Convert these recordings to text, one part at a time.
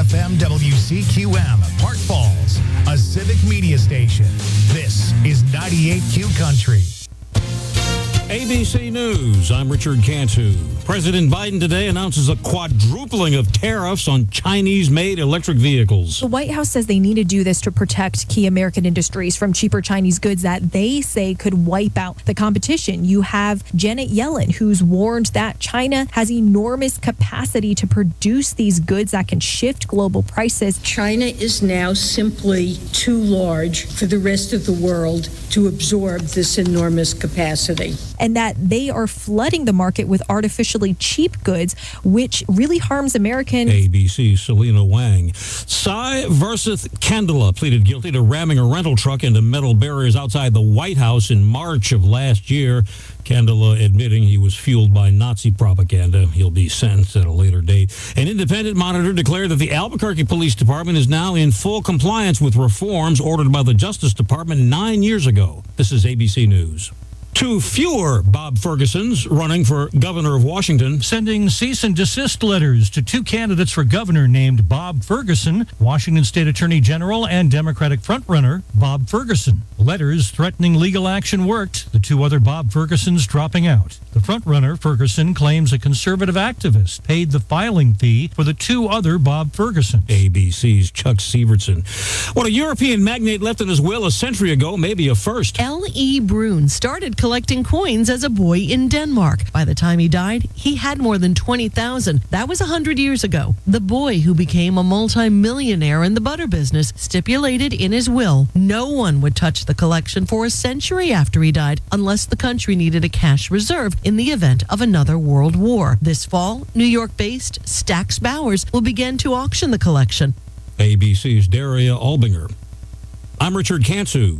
FM WCQM, Park Falls, a civic media station. This is 98Q Country. ABC News, I'm Richard Cantu. President Biden today announces a quadrupling of tariffs on Chinese-made electric vehicles. The White House says they need to do this to protect key American industries from cheaper Chinese goods that they say could wipe out the competition. You have Janet Yellen, who's warned that China has enormous capacity to produce these goods that can shift global prices. China is now simply too large for the rest of the world to absorb this enormous capacity. And that they are flooding the market with artificially cheap goods, which really harms Americans. ABC's Selena Wang. Cy Versus Candela pleaded guilty to ramming a rental truck into metal barriers outside the White House in March of last year. Candela admitting he was fueled by Nazi propaganda. He'll be sentenced at a later date. An independent monitor declared that the Albuquerque Police Department is now in full compliance with reforms ordered by the Justice Department 9 years ago. This is ABC News. Two fewer Bob Fergusons running for governor of Washington. Sending cease and desist letters to two candidates for governor named Bob Ferguson, Washington State Attorney General and Democratic frontrunner Bob Ferguson. Letters threatening legal action worked, the two other Bob Fergusons dropping out. The frontrunner, Ferguson, claims a conservative activist paid the filing fee for the two other Bob Fergusons. ABC's Chuck Severson. What a European magnate left in his will a century ago may be a first. L.E. Brun started collecting coins as a boy in Denmark. By the time he died, he had more than 20,000. That was 100 years ago. The boy who became a multi-millionaire in the butter business stipulated in his will no one would touch the collection for a century after he died unless the country needed a cash reserve in the event of another world war. This fall, New York-based Stax Bowers will begin to auction the collection. ABC's Daria Albinger. I'm Richard Cantu,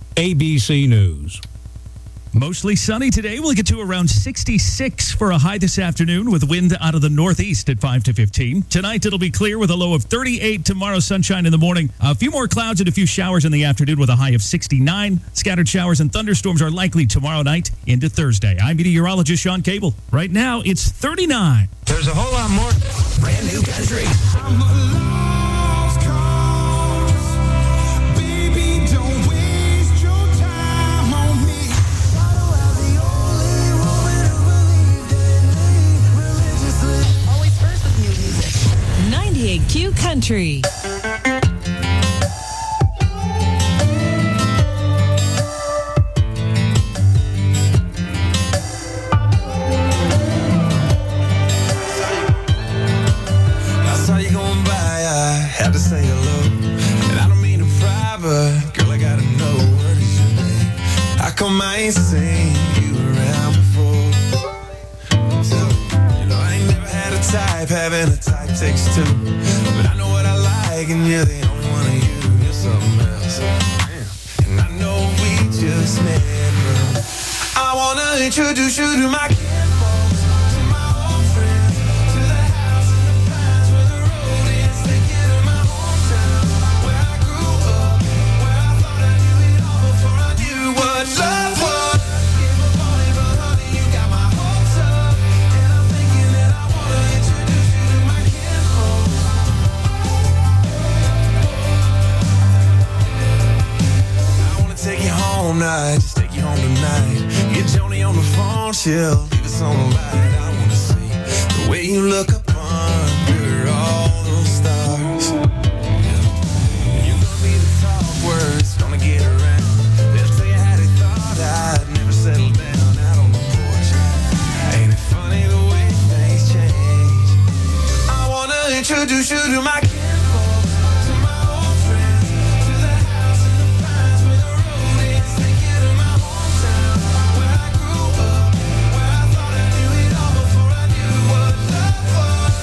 ABC News. Mostly sunny today. We'll get to around 66 for a high this afternoon with wind out of the northeast at 5 to 15. Tonight it'll be clear with a low of 38. Tomorrow sunshine in the morning. A few more clouds and a few showers in the afternoon with a high of 69. Scattered showers and thunderstorms are likely tomorrow night into Thursday. I'm meteorologist Sean Cable. Right now it's 39. There's a whole lot more brand new country. Q Country. I saw you going by, I had to say hello. And I don't mean to pry, but girl, I gotta know what is your name. How come I ain't seen you around before? So, you know, I ain't never had a type, having a type takes two. But I know what I like, and you're the only one of you. You're something else. And I know we just met, but I wanna introduce you to my kinfolks, to my old friends, to the house in the pines where the road is. Take you to my hometown, where I grew up, where I thought I knew it all before I knew what love was. Give up on it, but honey, you got my hopes up, and I'm thinking that I wanna introduce you to my kinfolks. I wanna take you home night, just take you home tonight. Get Joni on the phone, she'll leave us on the light. I wanna see the way you look up under all those stars. You're gonna be the talk words, gonna get around. They'll tell you how they thought I'd never settle down out on the porch. Ain't it funny the way things change? I wanna introduce you to my kinfolks, to my old friends, to the house in the pines where the road is. Take you to my hometown, where I grew up, where I thought I knew it all before I knew what love was.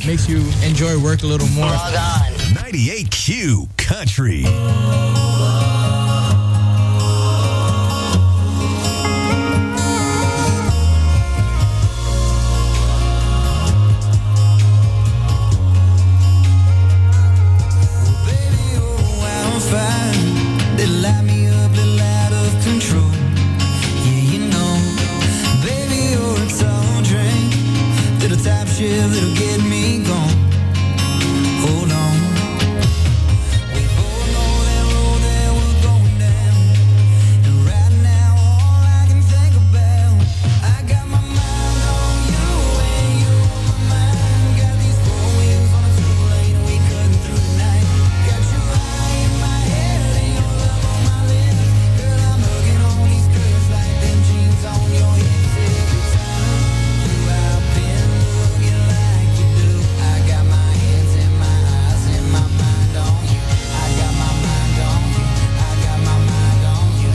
makes you enjoy work a little more. Log on. 98Q Country. They light me up, little out of control. Yeah, you know, baby, you're a tall drink, little top shift that'll get me gone. Hold on. We both know that road that we're going down, and right now all I can think about, I got my mind on you and you on my mind. Got these four wheels on a two-lane and we cutting through the night. Got your eye in my head and your love on my lips. Girl, I'm hugging on these curves like them jeans on your hips. Every time you out been looking like you do, I got my hands and my eyes and my mind on you. I got my mind on you. I got my mind on you.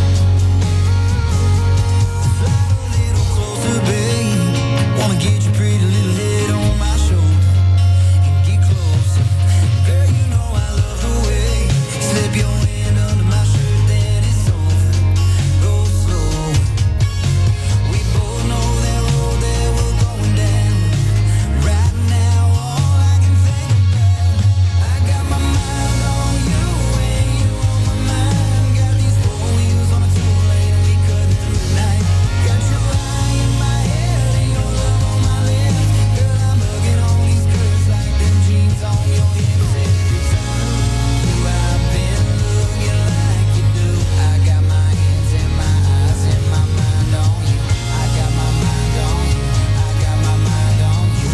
Slide a little closer, babe. Wanna get your pretty little head on my shoulder and get closer. Girl, you know I love the way you slip your hand under my shirt, then it's over. Go slow. We both know that road that we're going down. Right now, all I can think about, I got my mind on you and you on my mind. Got these four wheels on a two-lane and we cutting through the night. Got your eye in my head and your love on my lips. Girl, I'm hugging on these curves like them jeans on your hips. Every time you out been looking like you do, I got my hands and my eyes and my mind on you. I got my mind on you. I got my mind on you.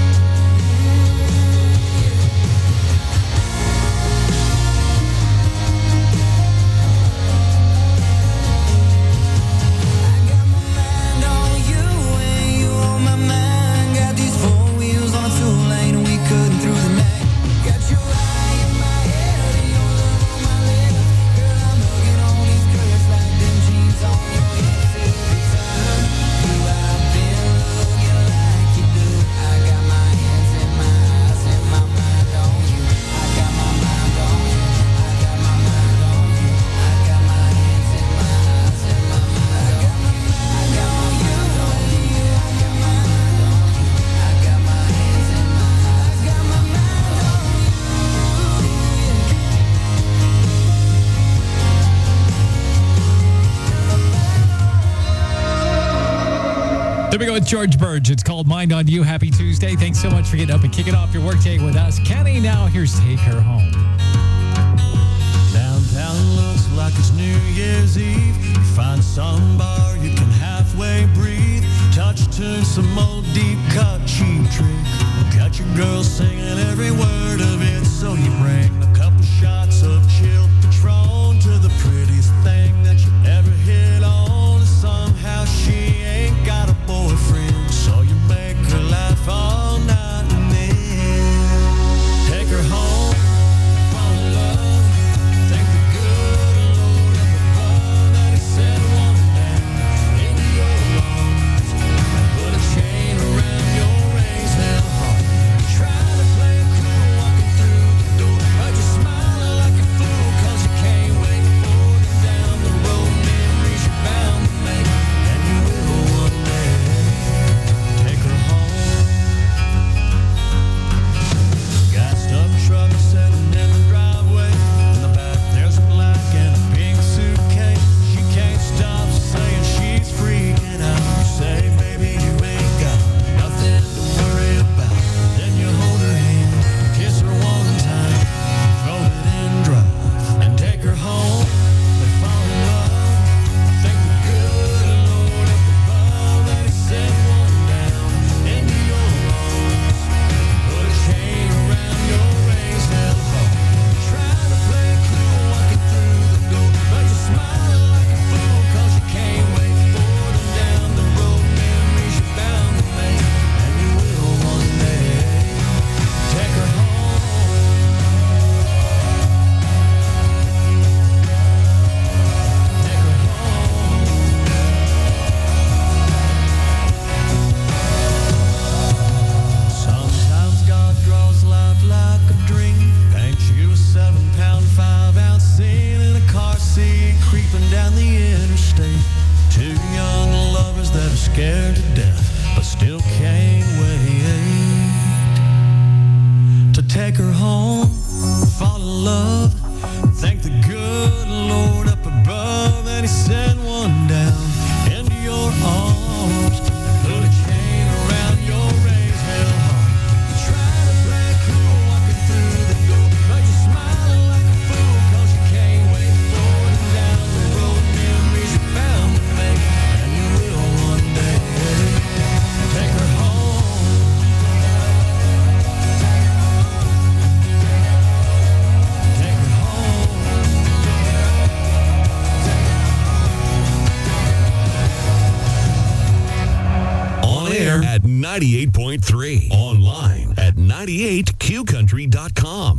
I got my mind on you and you on my mind. Got these four wheels on a two-lane and we cutting through the night. Got your eye in my head and your love on my lips. Girl, I'm hugging on these curves like them jeans on your hips. Every time you out been looking like you do, I got my hands and my eyes and my mind on you. I got my mind on you. I got my mind on you. I got my hands and my eyes and my mind on you. I got my mind on you. I got my mind on you. I got my hands and my eyes. I got my mind on you. There we go with George Burge. It's called Mind on You. Happy Tuesday. Thanks so much for getting up and kicking off your workday with us. Kenny, now here's Take Her Home. Downtown looks like it's New Year's Eve. You find some bar you can halfway breathe. Touch tune, some old deep cut cheap trick. Got your girl singing every word of it, so you bring a couple shots of chilled Patron to the prettiest thing that you ever hit on. And somehow she ain't got a boyfriend, so you make her laugh all night and then take her home. Fall in love. Thank the good Lord up above that he said one down into your arms. Put a chain around your raised now heart. Try to play it cool walking through the door, but you're smiling like a fool 'cause you can't wait for the take her home, fall in love, thank the good Lord up above, and he sent one down into your arms, put a chain around your raised hell heart. You try to play cool walking through the door, but you smile like a fool cause you can't wait for it. And down the road memories you're bound to make, and you will one day take her home. At 98.3. Online at 98qcountry.com.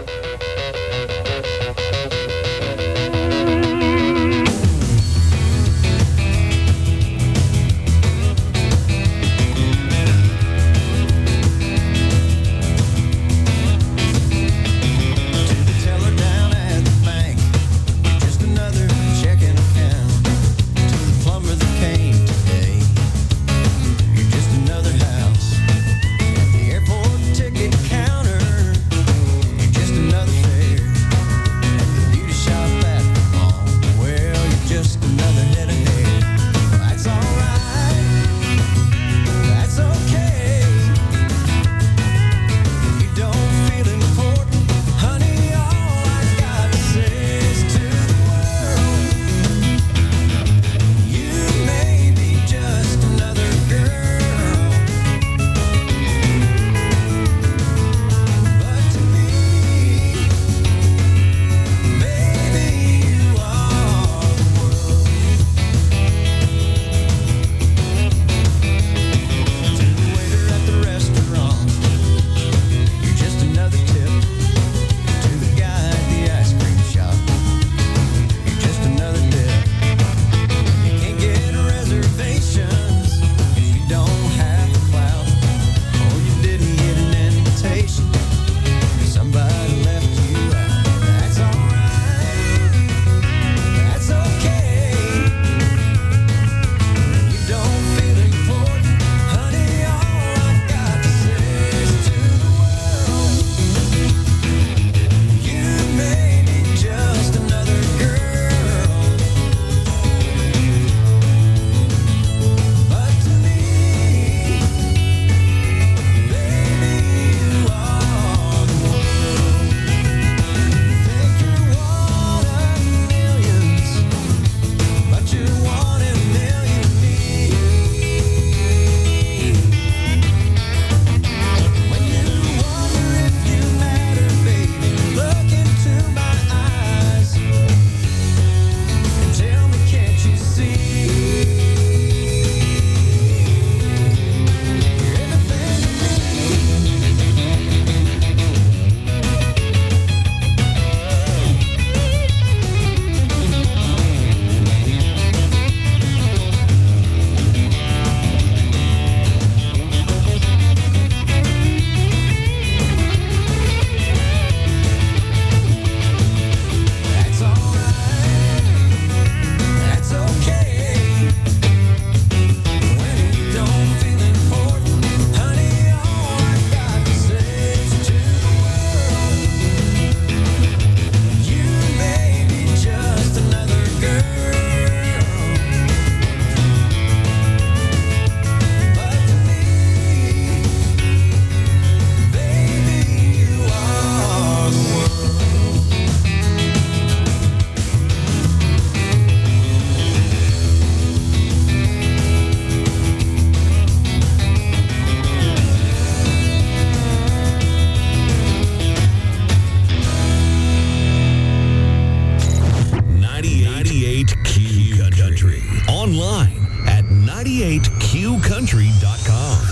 Online at 98qcountry.com.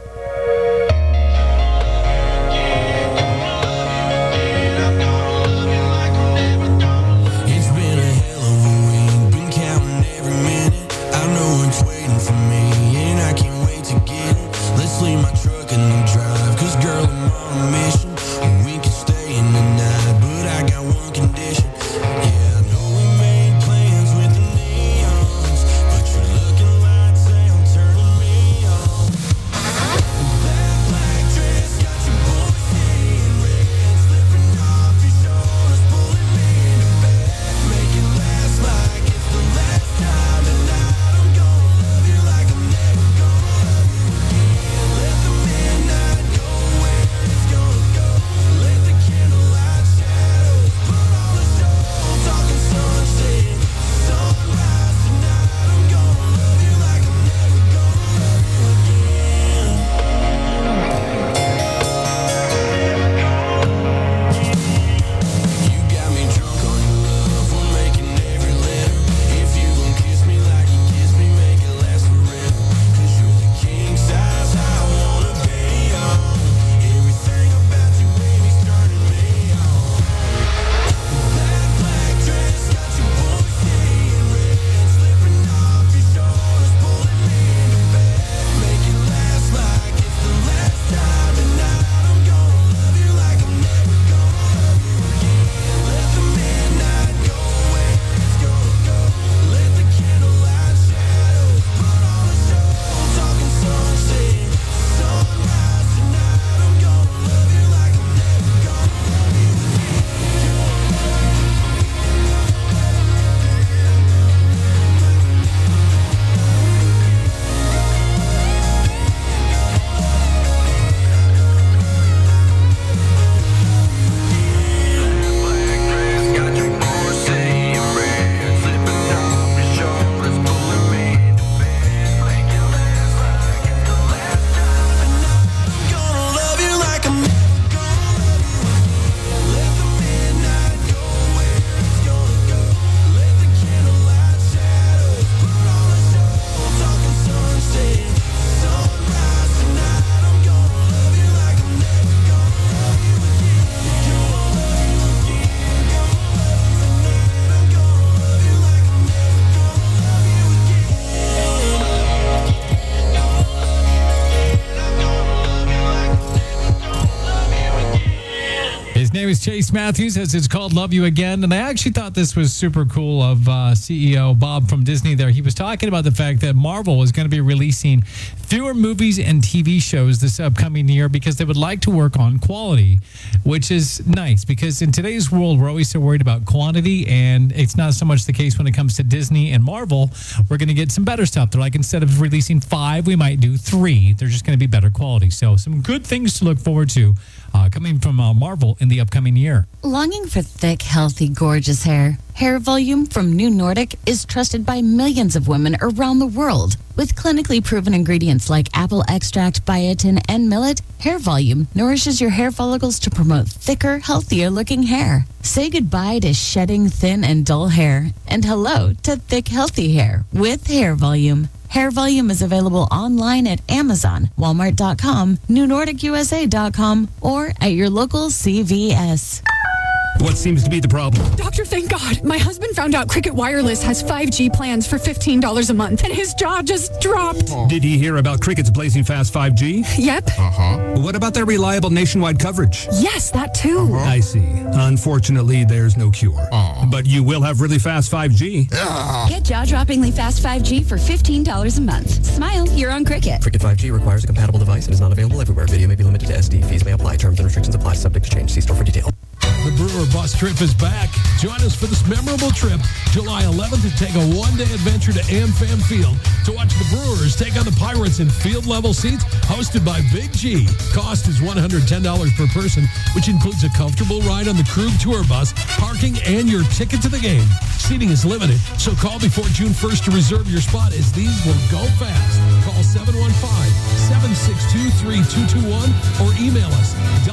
It's been a hell of a week, been counting every minute. I know it's waiting for me, and I can't wait to get it. Let's leave my truck in the drive, cause girl, I'm on a mission. We can stay in the night, but I got one condition. Yeah, I know we made plans with the neons, but your looking lights ain't turning me on. That black dress got your boy saying red. name is Chase Matthews, as it's called Love You Again. And I actually thought this was super cool of CEO Bob from Disney there. He was talking about the fact that Marvel is going to be releasing fewer movies and TV shows this upcoming year because they would like to work on quality, which is nice because in today's world, we're always so worried about quantity, and it's not so much the case when it comes to Disney and Marvel. We're going to get some better stuff. They're like, instead of releasing 5, we might do 3. They're just going to be better quality. So some good things to look forward to coming from Marvel in the upcoming year. Longing for thick, healthy, gorgeous hair? Hair Volume from New Nordic is trusted by millions of women around the world. With clinically proven ingredients like apple extract, biotin, and millet, Hair Volume nourishes your hair follicles to promote thicker, healthier-looking hair. Say goodbye to shedding thin and dull hair, and hello to thick, healthy hair with Hair Volume. Hair Volume is available online at Amazon, Walmart.com, NewNordicUSA.com, or at your local CVS. What seems to be the problem? Doctor, thank God. My husband found out Cricket Wireless has 5G plans for $15 a month, and his jaw just dropped. Did he hear about Cricket's blazing fast 5G? Yep. What about their reliable nationwide coverage? Yes, that too. I see. Unfortunately, there's no cure. But you will have really fast 5G. Get jaw-droppingly fast 5G for $15 a month. Smile, you're on Cricket. Cricket 5G requires a compatible device and is not available everywhere. Video may be limited to SD. Fees may apply. Terms and restrictions apply. Subject to change. See store for details. The Brewer Bus Trip is back. Join us for this memorable trip, July 11th, to take a one-day adventure to AmFam Field to watch the Brewers take on the Pirates in field-level seats, hosted by Big G. Cost is $110 per person, which includes a comfortable ride on the Krug Tour Bus, parking, and your ticket to the game. Seating is limited, so call before June 1st to reserve your spot, as these will go fast. Call 715-762-3221 or email us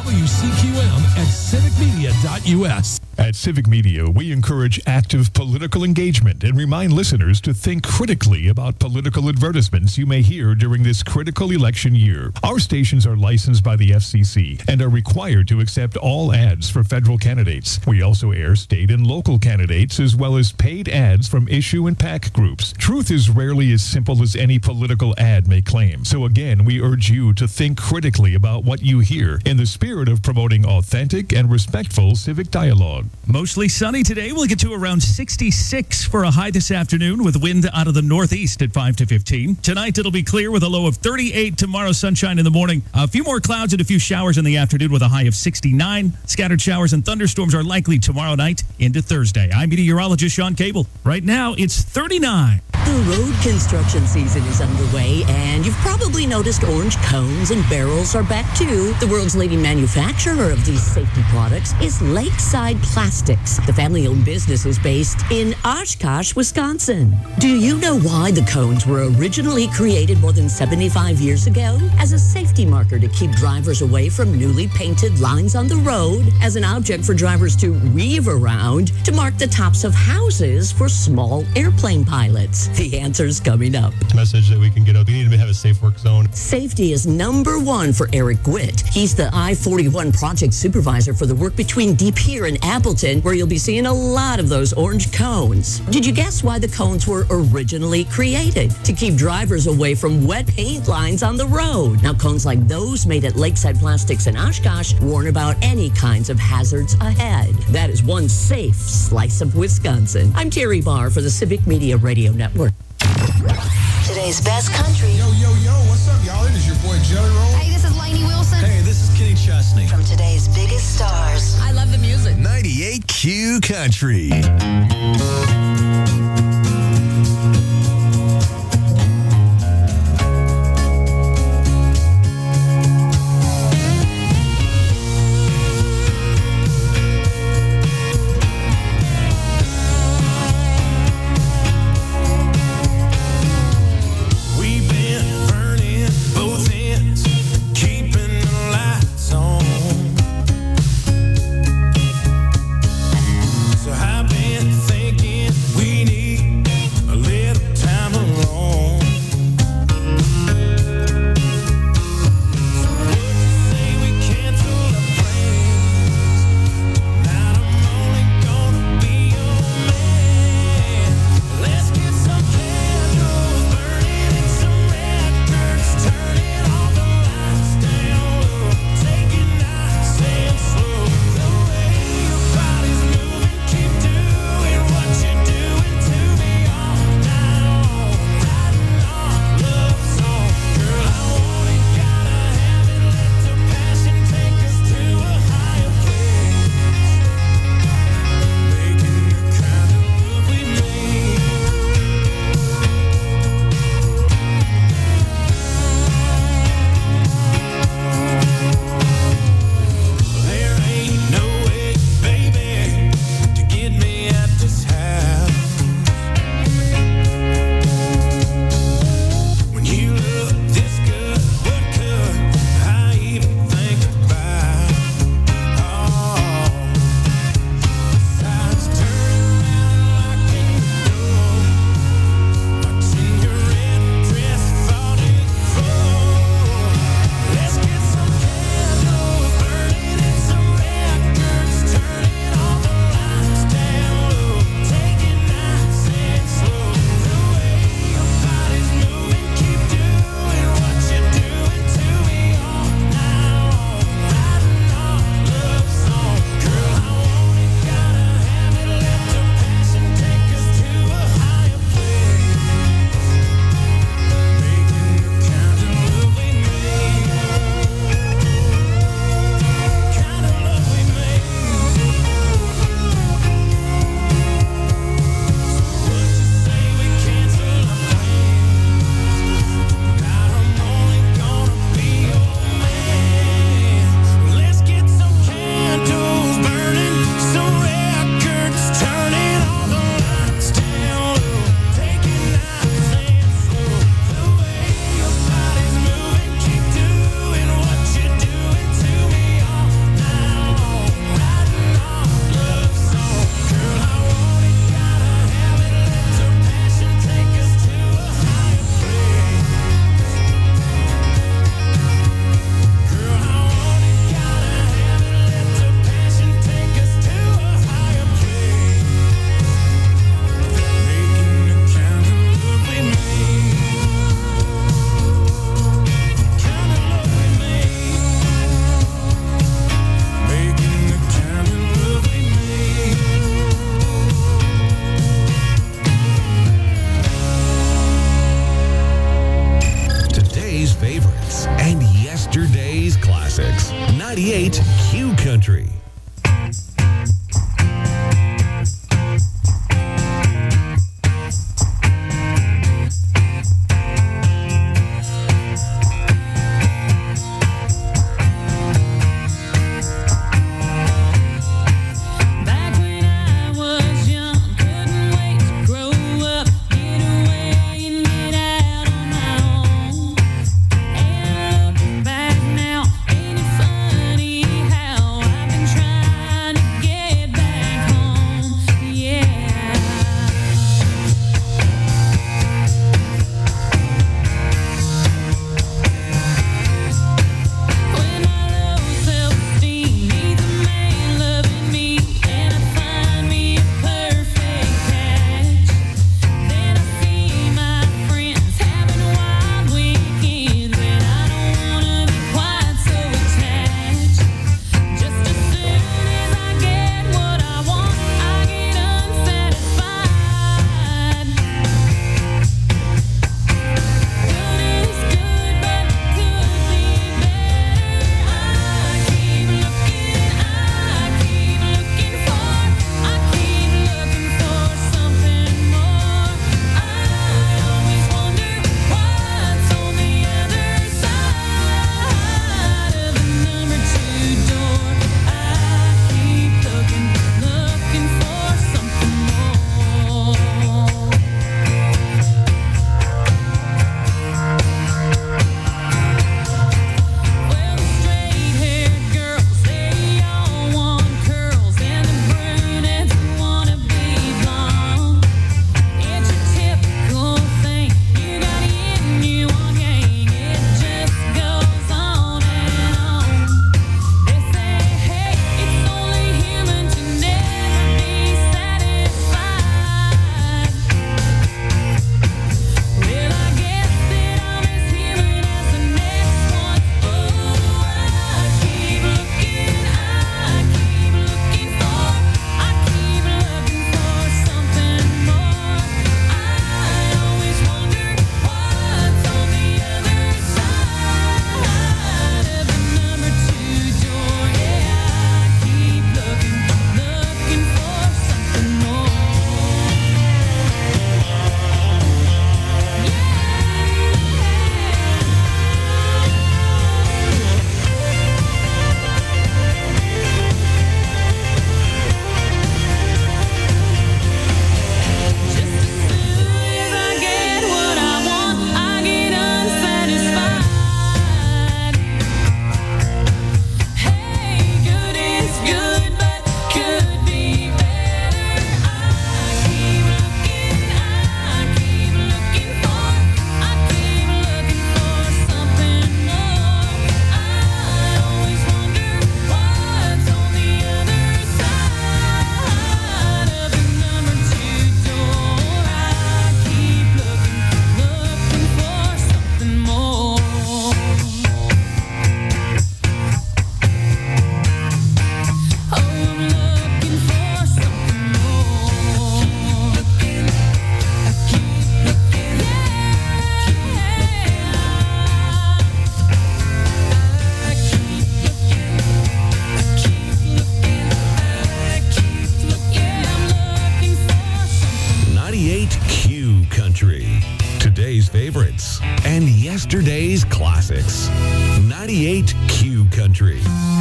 WCQM@civicmedia.us. At Civic Media, we encourage active political engagement and remind listeners to think critically about political advertisements you may hear during this critical election year. Our stations are licensed by the FCC and are required to accept all ads for federal candidates. We also air state and local candidates, as well as paid ads from issue and PAC groups. Truth is rarely as simple as any political ad may claim. So again, we urge you to think critically about what you hear in the spirit of promoting authentic and respectful civic dialogue. Mostly sunny today. We'll get to around 66 for a high this afternoon with wind out of the northeast at 5 to 15. Tonight it'll be clear with a low of 38. Tomorrow sunshine in the morning. A few more clouds and a few showers in the afternoon with a high of 69. Scattered showers and thunderstorms are likely tomorrow night into Thursday. I'm meteorologist Sean Cable. Right now it's 39. The road construction season is underway, and you've probably noticed orange cones and barrels are back too. The world's leading manufacturer of these safety products is Lakeside Plastics. The family-owned business is based in Oshkosh, Wisconsin. Do you know why the cones were originally created more than 75 years ago? As a safety marker to keep drivers away from newly painted lines on the road, as an object for drivers to weave around, to mark the tops of houses for small airplane pilots. The answer's coming up. Message that we can get up. We need to have a safe work zone. Safety is number one for Eric Gwitt. He's the I-41 project supervisor for the work between De Pere and Appleton, where you'll be seeing a lot of those orange cones. Did you guess why the cones were originally created? To keep drivers away from wet paint lines on the road. Now, cones like those made at Lakeside Plastics in Oshkosh warn about any kinds of hazards ahead. That is one safe slice of Wisconsin. I'm Terry Barr for the Civic Media Radio Network. Today's best country. Yo, what's up, y'all? It is your boy Jelly Roll. Hey, this is Lainey Wilson. Hey, this is Kenny Chesney. From today's biggest stars. I love the music. 98Q Country. We 98 Q Country. favorites and yesterday's classics. 98 Q Country.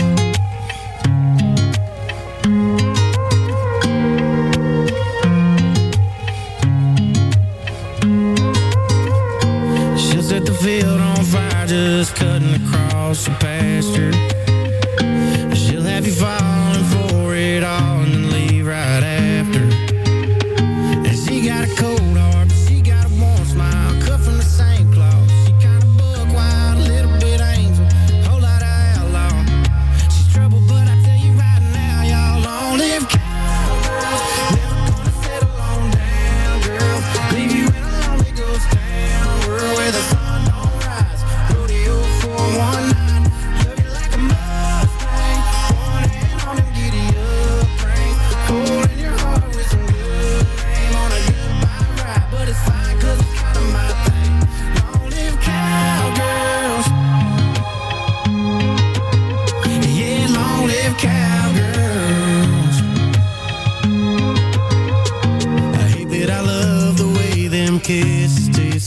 She'll set the field on fire just cutting across the pasture. She'll have you falling for it all and then leave right after. And she got a cold heart, but she got a warm smile, cut from the same cloth. She kind of buck wild, a little bit angel, whole lot of outlaw. She's trouble, but I tell you right now, y'all long live cowgirls. Never gonna settle on down, girl. Leave you in a lonely ghost town, world where the sun don't rise. Rodeo for one night, love you like a Mustang. One hand on him, giddy up.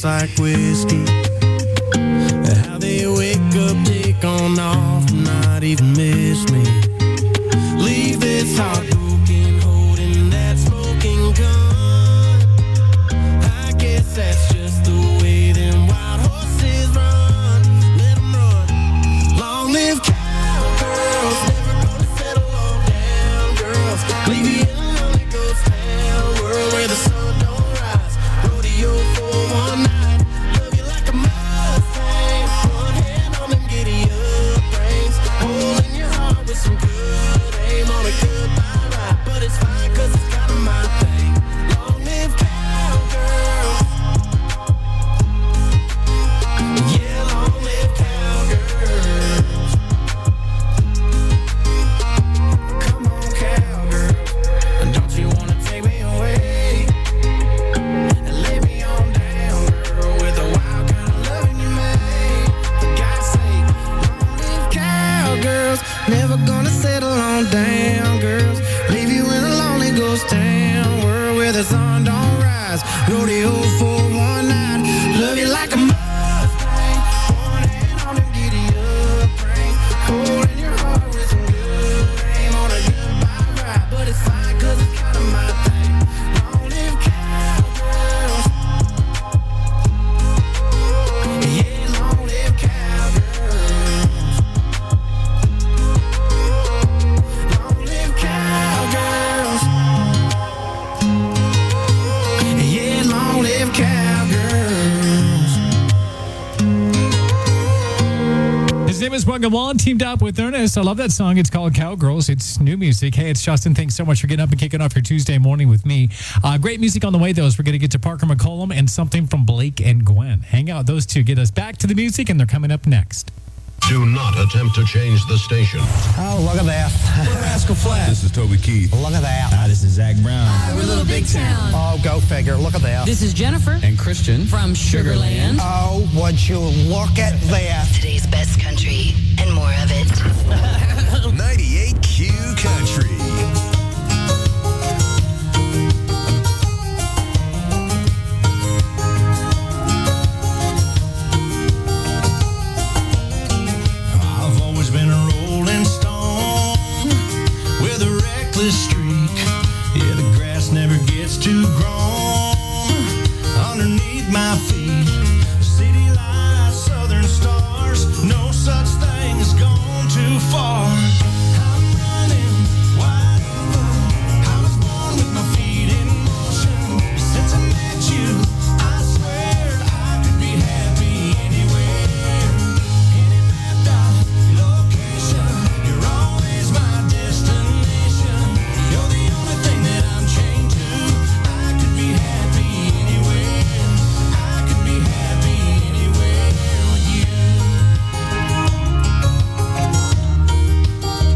just like whiskey. How they wake up, take on off, not even miss me. Leave this heart broken, holding that smoking gun. I guess that's just the way them wild horses run. Let them run. Long live cowgirls, never gonna settle on down girls. Leave you in a lonely ghost town world where the sun don't rise. Rodeo for one night, love you like a Mustang. One hand on them giddy up reins, holding your heart with some good aim on a goodbye ride. But it's fine 'cause it's kind of my thing. Long live cowgirls. Yeah, long live cowgirls. Come on, cowgirl, and don't you wanna take me away and lay me on down, girl, with the wild kind of loving you made. For God's sake, long live cowgirls. Never gonna settle on down, girls. Leave you in a lonely ghost town world where the sun don't rise. Rodeo for one night, love you like a Mustang. One hand on them giddy up reins, holding your heart with some good aim on a goodbye ride. But it's fine 'cause it's kind of my thing. Long live cowgirls. Yeah, long live cowgirls. Long live cowgirls. Yeah, long live cowgirls. His name is Morgan Wallen, teamed up with Ernest. I love that song. It's called Cowgirls. It's new music. Hey, it's Justin. Thanks so much for getting up and kicking off your Tuesday morning with me. Great music on the way, though, as we're going to get to Parker McCollum and something from Blake and Gwen. Hang out. Those two get us back to the music, and they're coming up next. Do not attempt to change the station. Oh, look at that. We're Rascal Flatts. This is Toby Keith. Look at that. Hi, this is Zach Brown. We're Little Big Town. Oh, go figure. Look at that. This is Jennifer And Christian. from Sugarland. Oh, would you look at that? Today's best country and more of it. 98 Q Country. I've always been a rolling stone with a reckless streak. Yeah, the grass never gets too grown underneath my feet. City lights, southern stars, no such thing as gone too far. I'm running wide open. I was born with my feet in motion. Since I met you, I swear I could be happy anywhere. Any mapped out location, you're always my destination. You're the only thing that I'm chained to. I could be happy anywhere. I could be happy anywhere with you.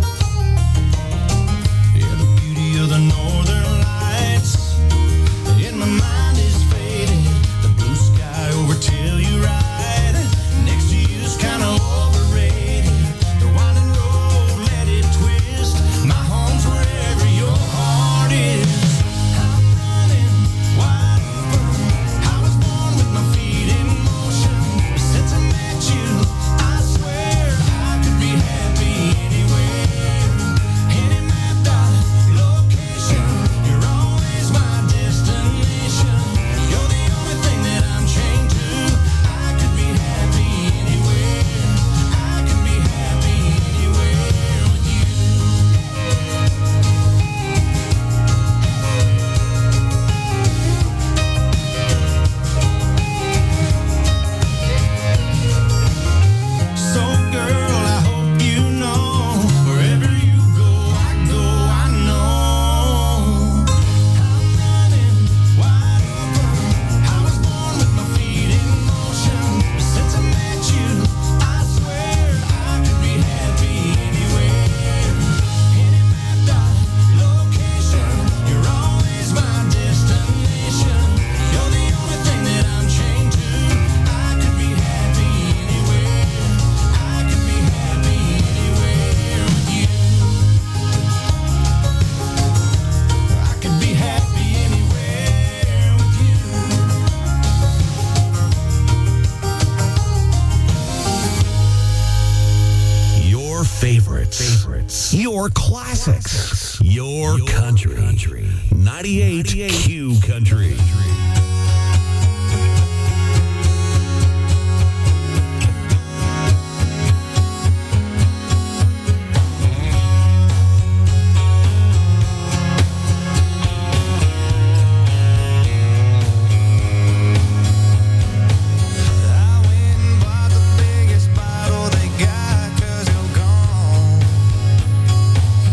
favorites. Your classics. Your country. 98 Q Country.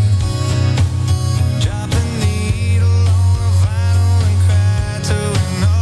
Drop the needle on a vinyl and cry to an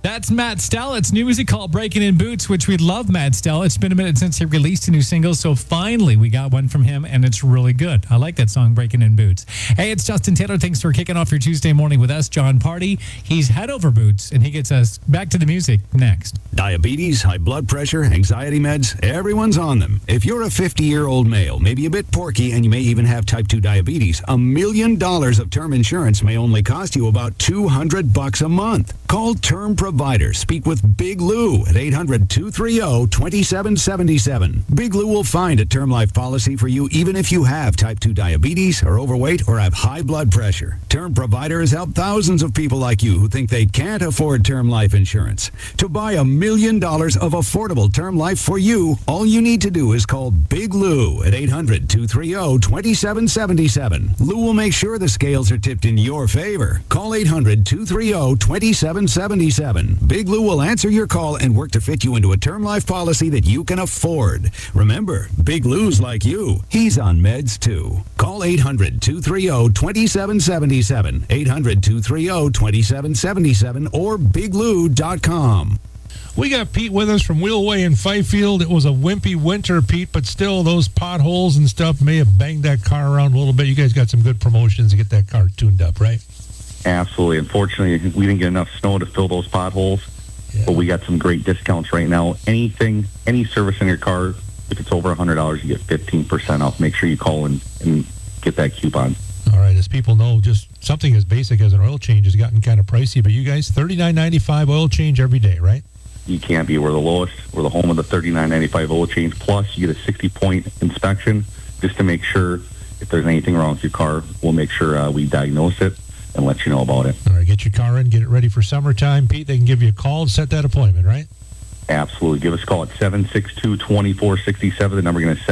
That's Matt Stell. It's new music called Breaking in Boots, which we love Matt Stell. It's been a minute since he released a new single, so finally we got one from him, and it's really good. I like that song, Breaking in Boots. Hey, it's Justin Taylor. Thanks for kicking off your Tuesday morning with us, John Party. He's Head Over Boots, and he gets us back to the music next. Diabetes, high blood pressure, anxiety meds, everyone's on them. If you're a 50-year-old male, maybe a bit porky, and you may even have type 2 diabetes, $1 million of term insurance may only cost you about $200 a month. Call Term Provider. Speak with Big Lou at 800-230-2777. Big Lou will find a term life policy for you even if you have type 2 diabetes, are overweight, or have high blood pressure. Term Provider has helped thousands of people like you who think they can't afford term life insurance. To buy $1 million of affordable term life for you, all you need to do is call Big Lou at 800-230-2777. Lou will make sure the scales are tipped in your favor. Call 800-230-2777. Big Lou will answer your call and work to fit you into a term life policy that you can afford. Remember, Big Lou's like you. He's on meds too. Call 800-230-2777, 800-230-2777, or biglou.com. We got Pete with us from Wheelway in Fifield. It was a wimpy winter, Pete, but still those potholes and stuff may have banged that car around a little bit. You guys got some good promotions to get that car tuned up, right? Absolutely. Unfortunately, we didn't get enough snow to fill those potholes, but we got some great discounts right now. Any service in your car, if it's over $100, you get 15% off. Make sure you call and get that coupon. All right. As people know, just something as basic as an oil change has gotten kind of pricey, but you guys, $39.95 oil change every day, right? You can't be. We're the lowest. We're the home of the $39.95 oil change. Plus, you get a 60-point inspection just to make sure if there's anything wrong with your car. We'll make sure we diagnose it and let you know about it. All right, get your car in, get it ready for summertime. Pete, they can give you a call and set that appointment, right? Absolutely. Give us a call at 762-2467. The number again is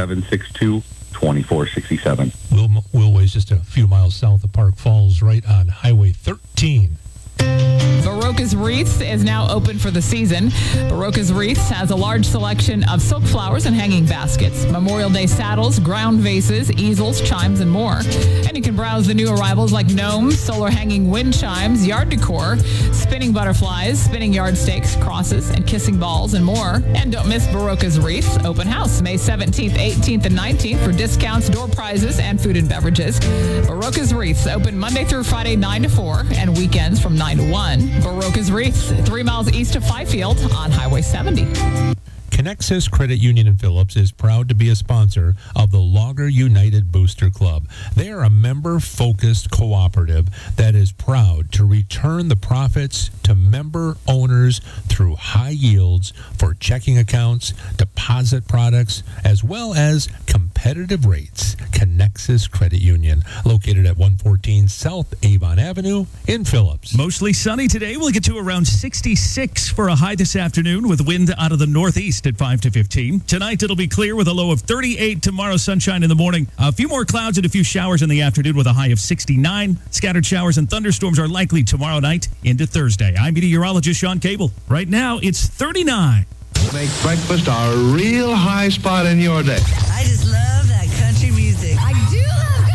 762-2467. Wheelway's just a few miles south of Park Falls, right on Highway 13. Barocas Wreaths is now open for the season. Barocas Wreaths has a large selection of silk flowers and hanging baskets, Memorial Day saddles, ground vases, easels, chimes, and more. And you can browse the new arrivals like gnomes, solar hanging wind chimes, yard decor, spinning butterflies, spinning yardsticks, crosses, and kissing balls, and more. And don't miss Barocas Wreaths open house May 17th, 18th, and 19th for discounts, door prizes, and food and beverages. Barocas Wreaths open Monday through Friday 9 to 4 and weekends from 9 to 1. Barocas Wreaths, 3 miles east of Fifield on Highway 70. Connexus Credit Union in Phillips is proud to be a sponsor of the Logger United Booster Club. They are a member-focused cooperative that is proud to return the profits to member owners through high yields for checking accounts, deposit products, as well as competitive rates. Connexus Credit Union, located at 114 South Avon Avenue in Phillips. Mostly sunny today. We'll get to around 66 for a high this afternoon with wind out of the northeast at 5 to 15. Tonight it'll be clear with a low of 38. Tomorrow sunshine in the morning. A few more clouds and a few showers in the afternoon with a high of 69. Scattered showers and thunderstorms are likely tomorrow night into Thursday. I'm meteorologist Sean Cable. Right now it's 39. Make breakfast a real high spot in your day. I just love that country music. I do love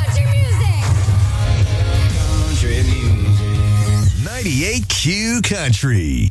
country music. Country music. 98Q Country.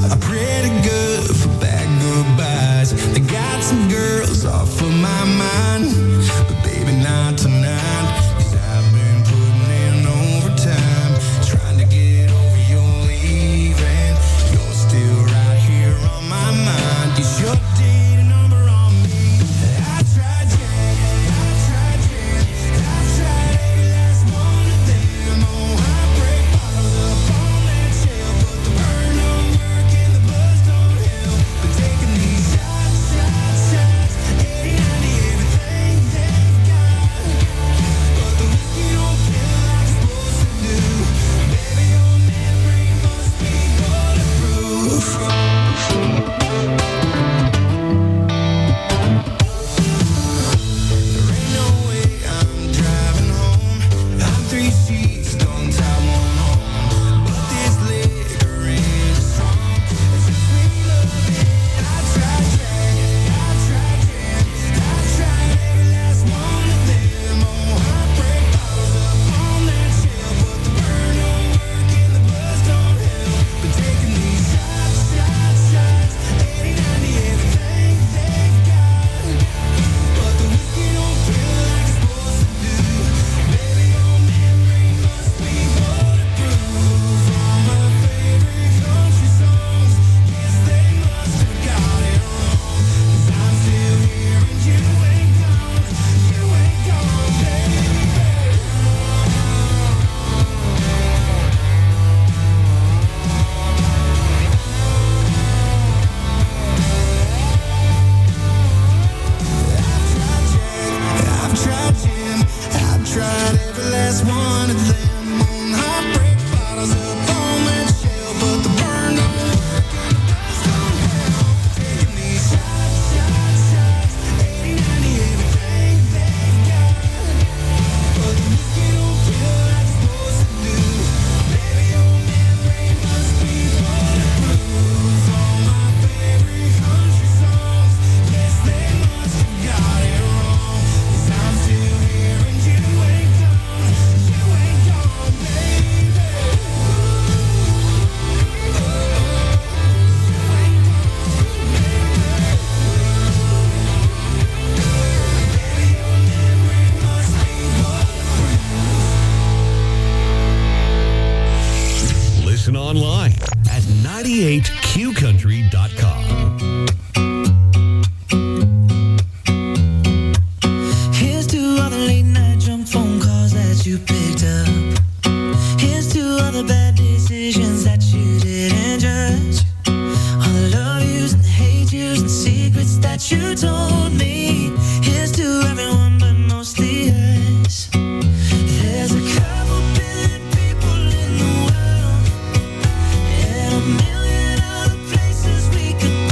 are pretty good for bad goodbyes. They got some girls off of my mind, but baby, not tonight. 'Cause I've been putting in overtime, trying to get over your leaving. You're still right here on my mind. You sure did a number on me. I tried, yeah, I tried, yeah. I tried every last one of them. Oh, I break bottles up on that shelf, but the burn don't work and the buzz don't help. But taking these shots, 80, 90, everything they've got. But the whiskey don't kill like it's supposed to do. Baby, your memory must be bulletproof. There ain't no way I'm driving home. I'm 3 sheets, don't tie one on. But this liquor ain't strong. It's just me loving. I tried, yeah, I tried, yeah. I tried every last one of them. Oh, I break bottles up on that shelf, but the burn don't work and the buzz don't help. But taking these shots, 80, 90, everything they've got. But the whiskey don't kill like it's supposed to do. Baby, your memory must be bulletproof. All my favorite country songs, yes, they must have got it wrong. 'Cause I'm still here and you ain't gone, baby. I've tried, Jim. I've tried every last one of them. I break bottles up on that shelf, but the burn don't work and the buzz don't help. Taking these shots, 80, 90, everything they've got. But the whiskey don't kill like it's supposed to do. Baby, your memory must be bulletproof. All my favorite country songs, yes, they must have got it wrong. 'Cause I'm still here and you ain't gone, baby. Listen online at 98qcountry.com. Here's to all the late night junk phone calls that you picked up. Here's to all the bad decisions that you didn't judge. All the love yous and the hate yous and secrets that you told me. Here's to everyone but mostly us. There's a couple billion people in the world, and a million other places we could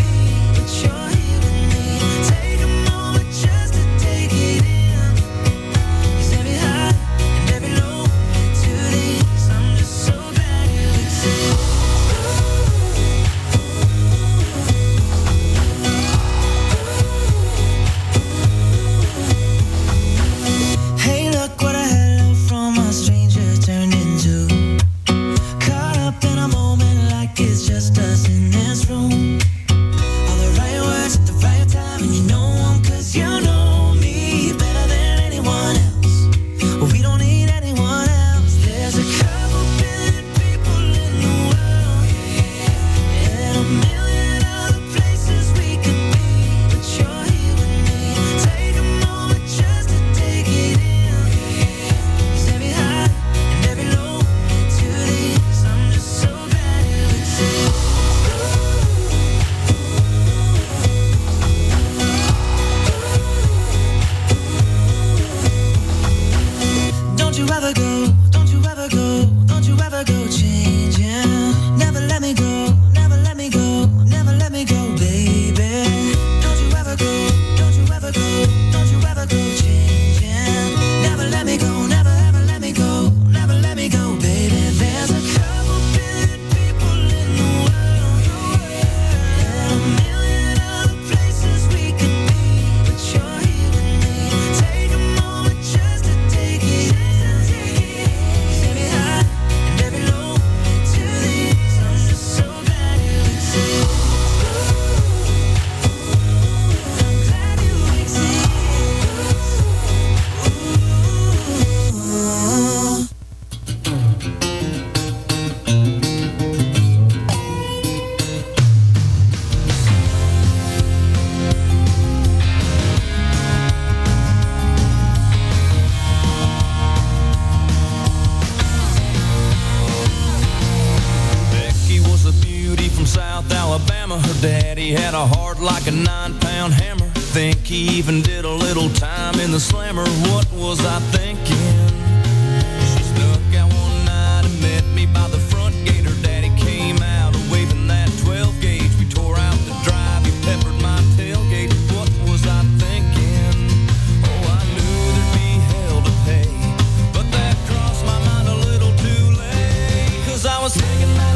Alabama. Her daddy had a heart like a 9-pound hammer. Think he even did a little time in the slammer. What was I thinking? She snuck out one night and met me by the front gate. Her daddy came out waving that 12 gauge. We tore out the drive, he peppered my tailgate. What was I thinking? Oh, I knew there'd be hell to pay, but that crossed my mind a little too late. 'Cause I was taking that